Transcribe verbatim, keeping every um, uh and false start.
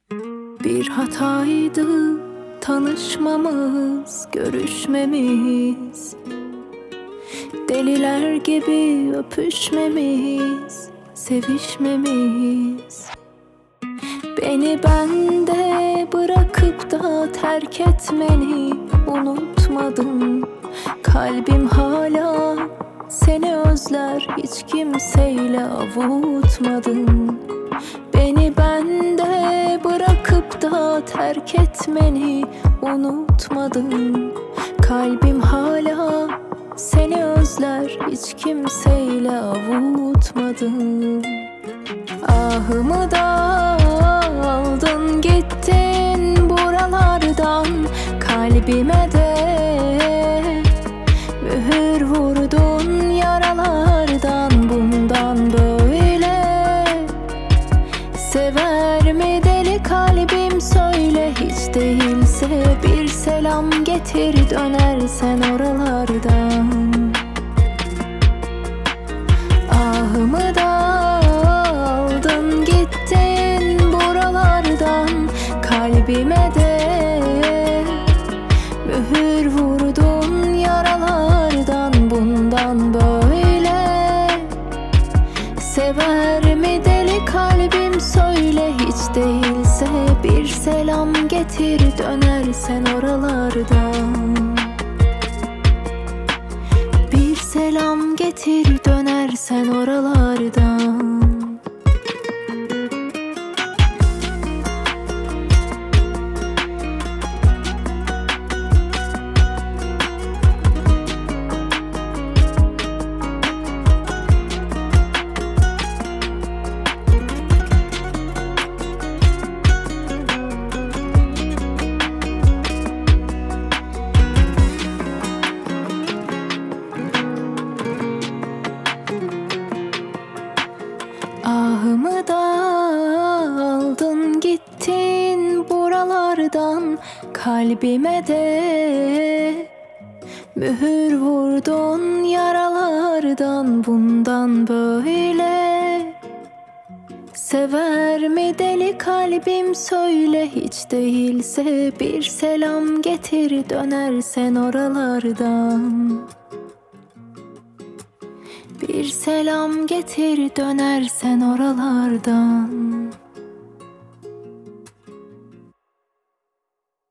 Bir hataydı tanışmamız, görüşmemiz, deliler gibi öpüşmemiz, sevişmemiz. Beni bende bırakıp da terk etmeni unutmadım. Kalbim hala seni özler, hiç kimseyle avutmadım. Beni bende bırakıp da terk etmeni unutmadım. Kalbim hala seni özler, hiç kimseyle avutmadım. Ahımı da aldın gittin buralardan, kalbime de mühür vurdun yaralardan. Bundan böyle sever mi deli kalbim, söyle. Hiç değilse bir selam getir, dönersen oralardan. Ahımı da aldın gittin buralardan, kalbime de mühür vurdun yaralardan. Bundan böyle sever mi deli kalbim, söyle. Hiç değilse bir selam getir, dönersen oralardan. Bir selam getir, dönersen oralardan. Ahımı da aldın gittin buralardan, kalbime de mühür vurdun yaralardan. Bundan böyle sever mi deli kalbim, söyle. Hiç değilse bir selam getir, dönersen oralardan. Bir selam getir, dönersen oralardan.